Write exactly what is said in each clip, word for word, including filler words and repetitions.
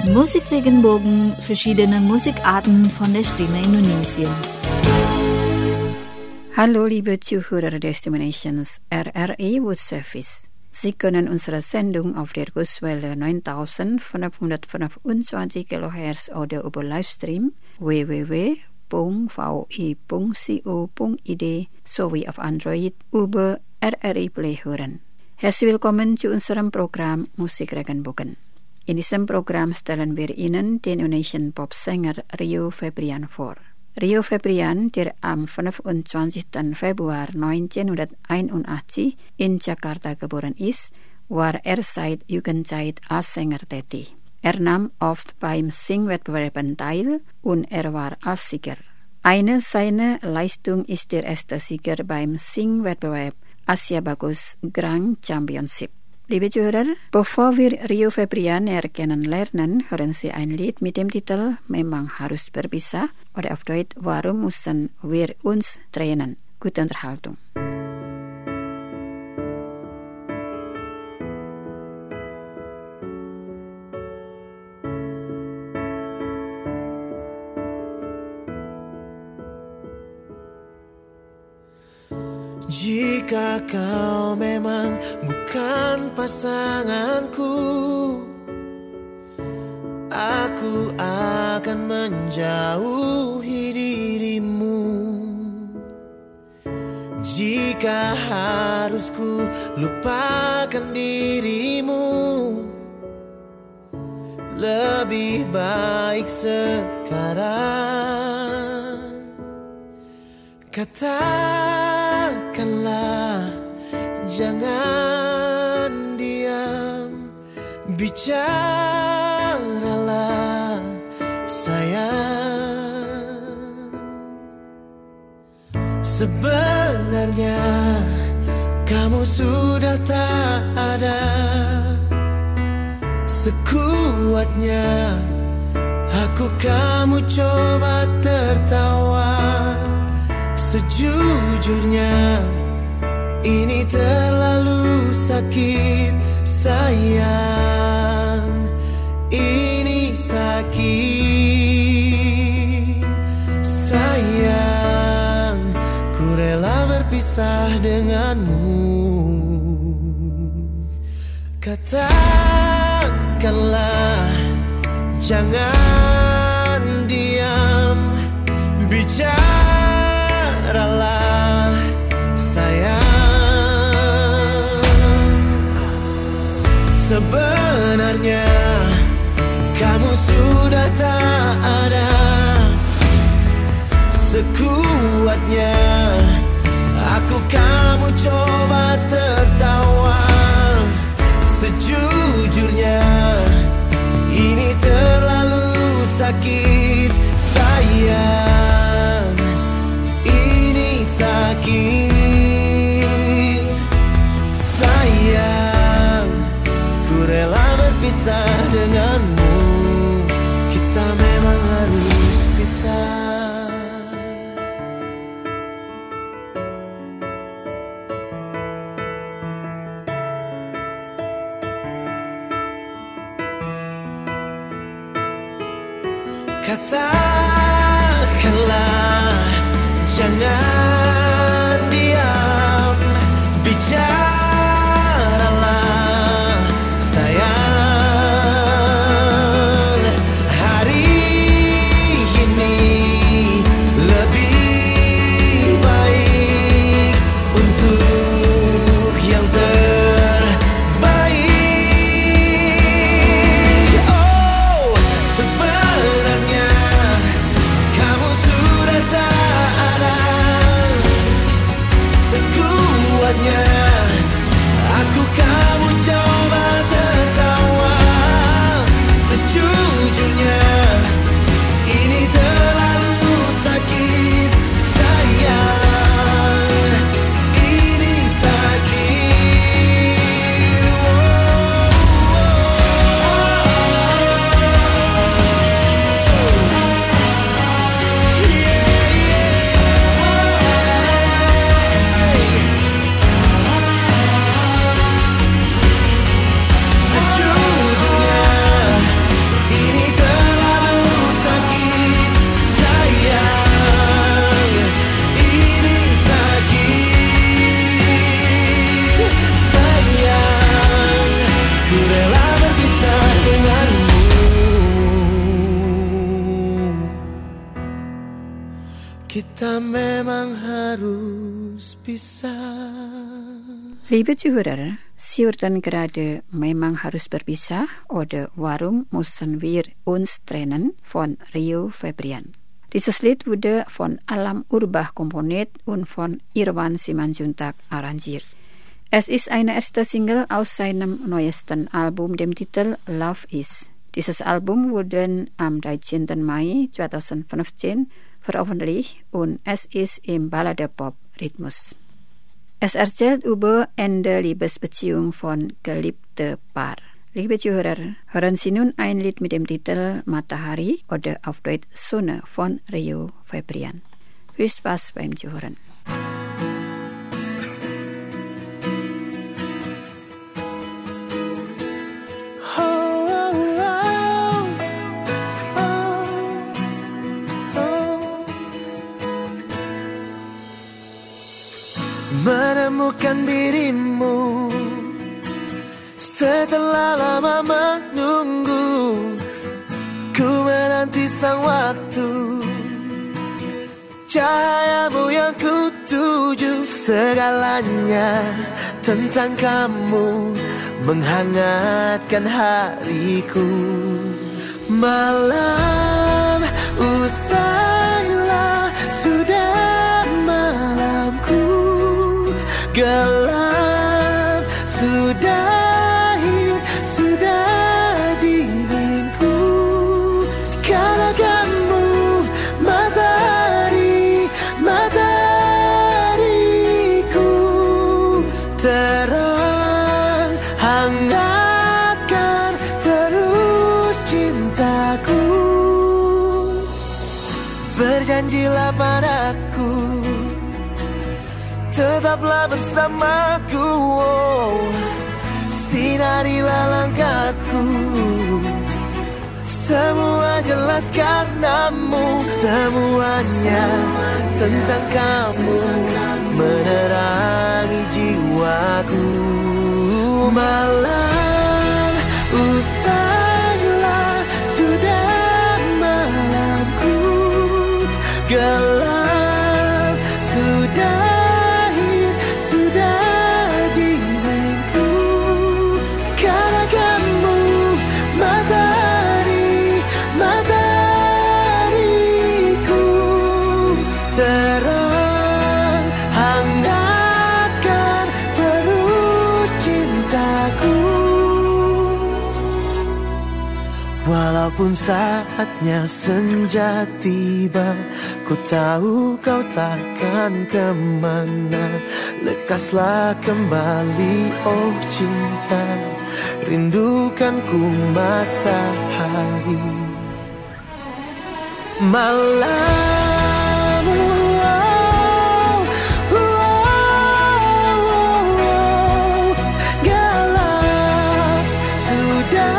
Musikregenbogen, verschiedene Musikarten von der Stimme Indonesiens. Hallo liebe Zuhörer der Stimulations R R E World Service. Sie können unsere Sendung auf der Kurzwelle neuntausendfünfhundertfünfundzwanzig Kilohertz oder über Livestream w w w punkt v i punkt co punkt i d sowie auf Android über R R I Play hören. Herzlich willkommen zu unserem Programm Musikregenbogen. In diesem Programm stellen wir Ihnen den Indonesian Popsänger Rio Febrian vor. Rio Febrian, der am fünfundzwanzigsten Februar neunzehnhunderteinundachtzig in Jakarta geboren ist, war er seit Jugendzeit als Sänger tätig. Er nahm oft beim Singwettbewerben teil und er war als Sieger. Eine seiner Leistungen ist der erste Sieger beim Singwettbewerb Asia Bagus Grand Championship. Liebe Zuhörer, bevor wir Rio Febrian kennenlernen, hören Sie ein Lied mit dem Titel Memang Harus Berpisah oder auf Deutsch Warum müssen wir uns trennen? Gute Unterhaltung. Jika kau memang bukan pasanganku, aku akan menjauhi dirimu. Jika harus ku lupakan dirimu, lebih baik sekarang. Katakanlah, jangan diam, bicaralah sayang. Sebenarnya kamu sudah tak ada, sekuatnya aku kamu coba tertawa. Sejujurnya ini terlalu sakit sayang, ini sakit sayang, ku rela berpisah denganmu. Katakanlah, jangan diam, bicara sayang. Sebenarnya kamu sudah tak ada, sekuatnya aku kamu coba tertawa. Sejujurnya ini terlalu sakit sayang, sakit sayang, ku rela berpisah denganmu. Kita memang harus pisah. Katakanlah, jangan diam, bicaralah sayang. Hari ini lebih baik untuk yang terbaik. Oh, sebenarnya kamu sudah tak ada, berpisah denganmu. Kita memang harus pisah. Liebe Zuhörer, Sie würden gerade memang harus berpisah oder warum müssen wir uns trennen von Rio Febrian. Dieses Lied wurde von Alam Urbach komponiert und von Irwan Simanjuntak arrangiert. Es ist eine erste Single aus seinem neuesten Album, dem Titel Love Is. Dieses Album wurde am dreizehnten Mai zweitausendfünfzehn veröffentlicht und es ist im Ballade-Pop-Rhythmus. Es erzählt über Ende Liebesbeziehung von geliebte Paar. Liebe Zuhörer, hören Sie nun ein Lied mit dem Titel Matahari oder auf Deutsch Sonne von Rio Febrian. Viel Spaß beim Zuhören. Menemukan dirimu setelah lama menunggu, ku menanti sang waktu, cahayamu yang ku tuju. Segalanya tentang kamu menghangatkan hariku. Malam usailah, sudah malamku gelap, sudahi, sudah dinginku. Karena kamu matahari, matahariku, terang hangatkan terus cintaku. Berjanjilah padaku, tetaplah bersamaku, oh. Sinarilah langkahku, semua jelas karenamu. Semuanya tentang kamu menerangi jiwaku. Malam usailah, sudah malamku gelap, sudah walaupun saatnya senja tiba, ku tahu kau takkan kemana. Lekaslah kembali, oh cinta, rindukanku matahari. Malam wow, wow, wow, gelap, sudah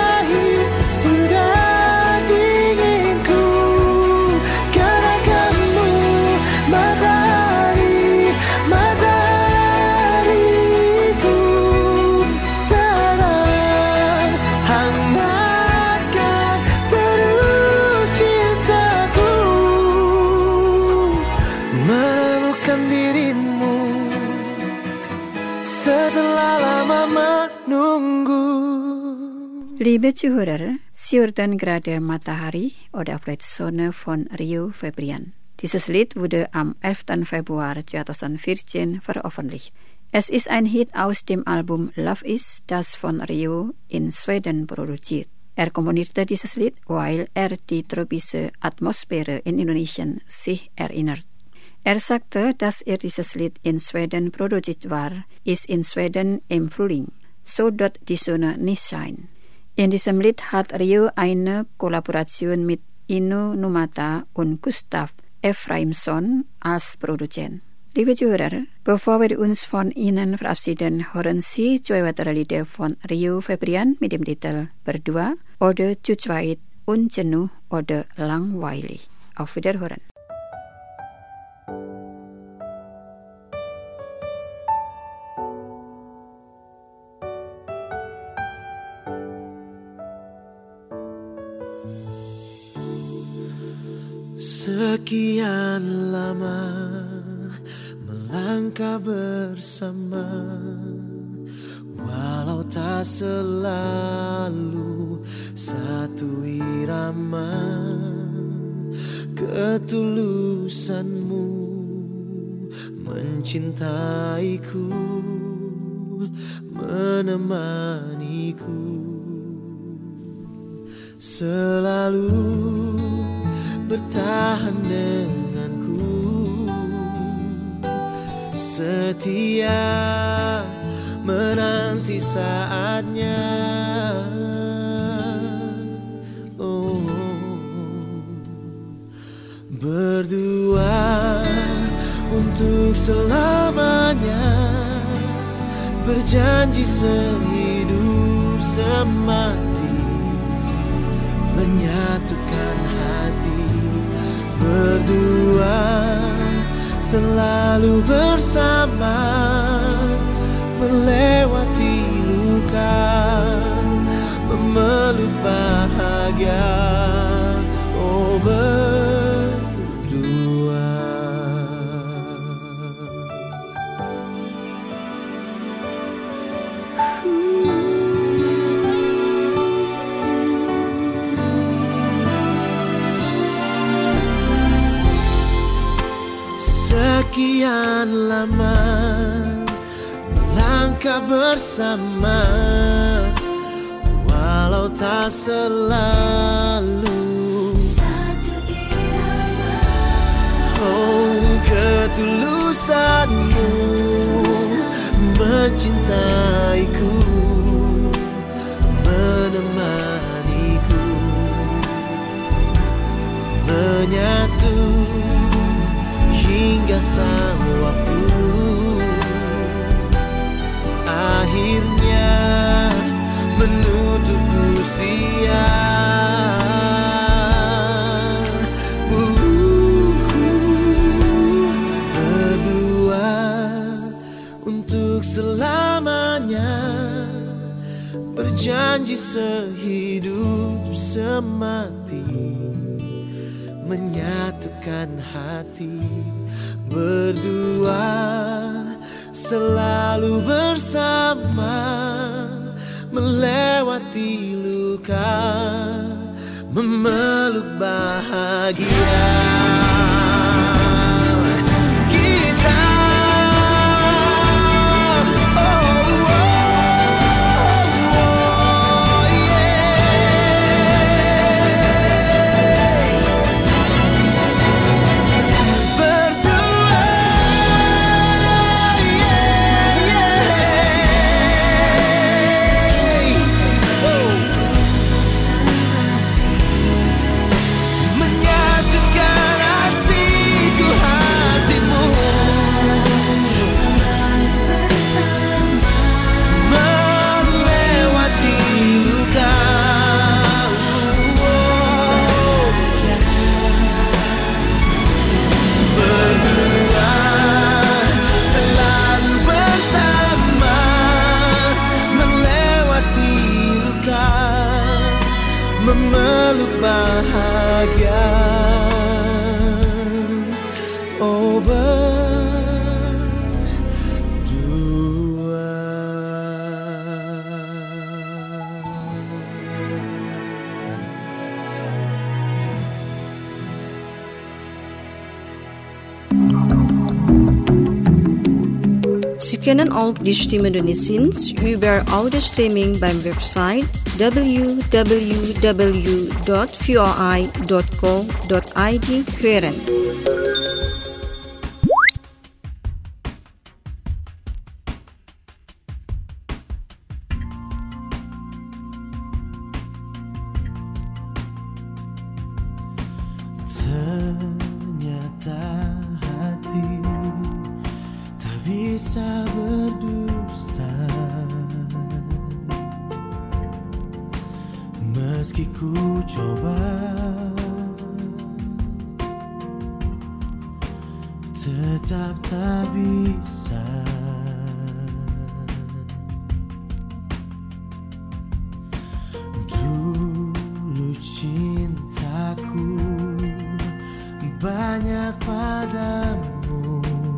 Liebe Zuhörer, Sie hörten gerade Matahari oder auf Deutsch Sonne von Rio Febrian. Dieses Lied wurde am elften Februar zweitausendvierzehn veröffentlicht. Es ist ein Hit aus dem Album Love Is, das von Rio in Schweden produziert. Er komponierte dieses Lied, weil er die tropische Atmosphäre in Indonesien sich erinnert. Er sagte, dass er dieses Lied in Schweden produziert war, ist in Schweden im Frühling, so dort die Sonne nicht scheint. In diesem Lied hat Rio eine Kollaboration mit Inu Numata und Gustav Efraimson als Produzent. Liebe Zuhörer, bevor wir uns von Ihnen verabschieden, hören Sie zwei weitere Lieder von Rio Febrian mit dem Titel Berdua oder Zu zweit, Unjenuh oder Langweilig. Auf Wiederhören. Sekian lama melangkah bersama, walau tak selalu satu irama. Ketulusanmu mencintaiku, menemaniku, selalu bertahan denganku, setia menanti saatnya. Oh, berdua untuk selamanya, berjanji sehidup semati, menyatukan hati. Berdua selalu bersama, melewati luka, memeluk bahagia. Oh, berdua. Sekian lama melangkah bersama, walau tak selalu satu irama. Oh, ketulusanmu mencintaiku, menemaniku, menyatu hingga sang waktu akhirnya menutup usia. uh, Berdua untuk selamanya, berjanji sehidup semati, menyatukan hati. Berdua selalu bersama, melewati luka, memeluk bahagia. Kita memeluk bahagia. Oh, berdua. Sie können auch die Stimme Indonesiens über Audio-Streaming beim Website w w w dot v o i dot co dot i d hören. Ternyata hati tak bisa berdusta, meski ku coba, tetap tak bisa. Dulu cintaku dekat padamu.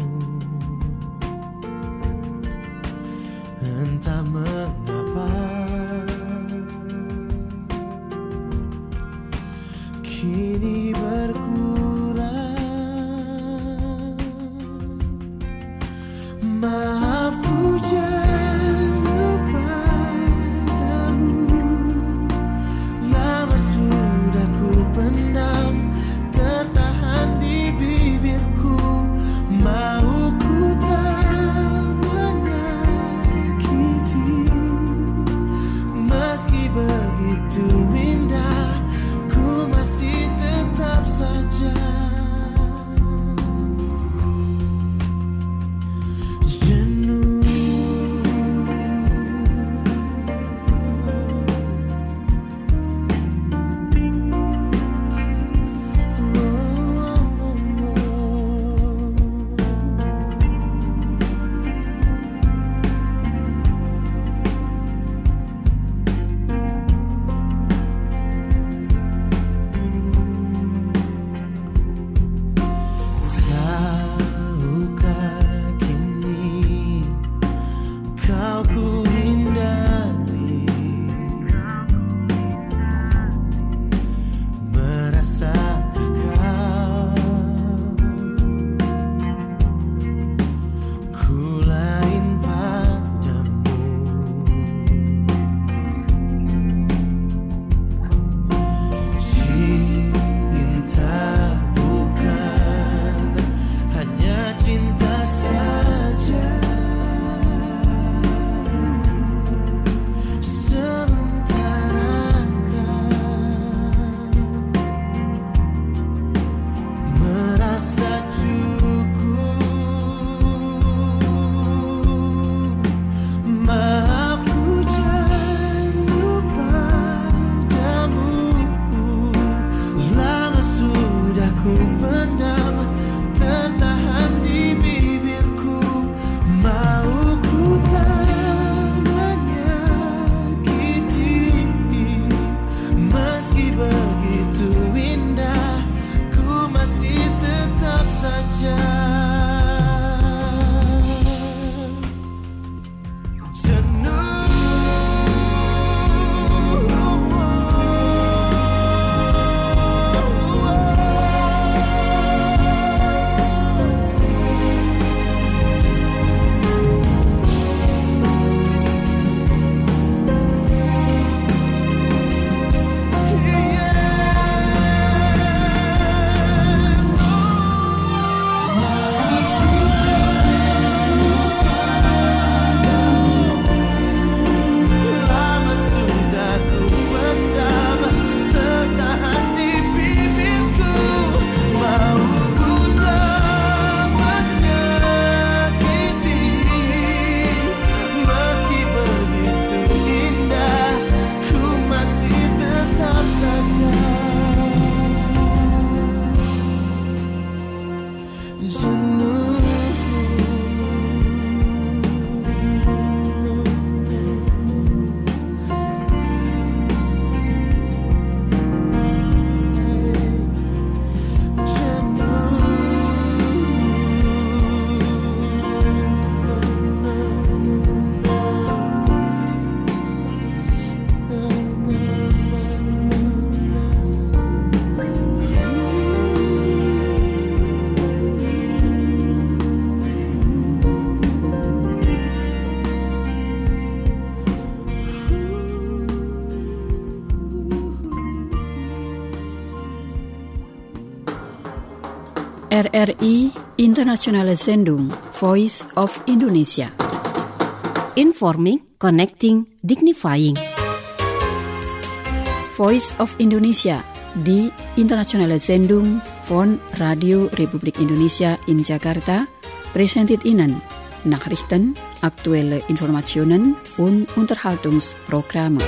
Entah mengapa kini berkurang. Maaf ku jauh padamu, lama sudah ku pendam, tertahan di bibirku. Mau ku tak menyakiti, meski begitu indah, ku masih tetap saja jenuh. Tahukah kini kau ku hindari, merasakah kau ku lain padamu. Cinta bukan hanya cinta saja, sementara kau merasa cukup. Maaf ku jauh padamu, lama sudah ku pendam, tertahan di bibirku. Mau ku tak menyakiti, meski begitu indah, ku masih tetap saja lama sudah ku pendam, tertahan di bibirku. Mau ku tak menyakiti, meski begitu indah, ku masih tetap saja jenuh. R R I Internationale Sendung Voice of Indonesia. Informing, connecting, dignifying. Voice of Indonesia di Internationale Sendung von Radio Republik Indonesia in Jakarta presented Ihnen Nachrichten, aktuelle Informationen und Unterhaltungsprogramme.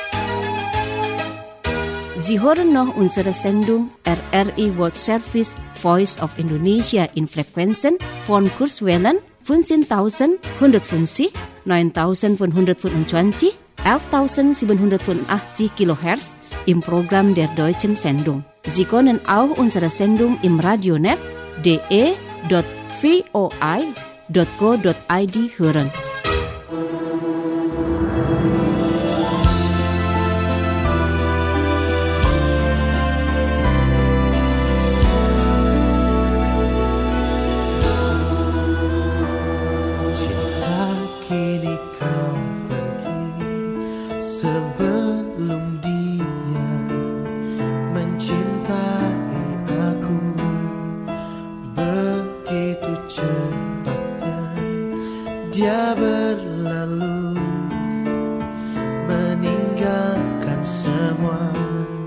Sie hören noch unsere Sendung R R I World Service Voice of Indonesia in Frequenzen von Kurzwellen fünfzehntausendeinhundertfünfzig, neuntausendfünfhundertfünfundzwanzig, elftausendsiebenhundertfünfundachtzig Kilohertz im Programm der Deutschen Sendung. Sie können auch unsere Sendung im Radionet d e dot voi dot co dot i d heureun. Kini kau pergi sebelum dia mencintai aku. Begitu cepatnya dia berlalu, meninggalkan semua.